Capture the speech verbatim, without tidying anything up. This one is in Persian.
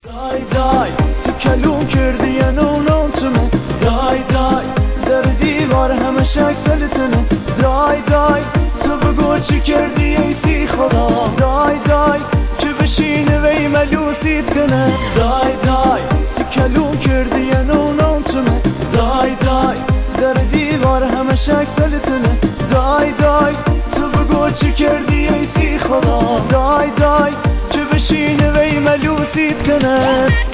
دای دای تو کلون کردی نوناتمه دای دای در دیوار همه شک سلطنه دای دای تو بگو چی کردی ایتی خدا دای دای چه بشینه وی ملوسیت کنه دای دای تو کلون کردی نوناتمه دای دای در دیوار همه شک سلطنه دای دای تو بگو چی کردی ایتی خدا دای دای چه بشینه وی ملوسیت کنه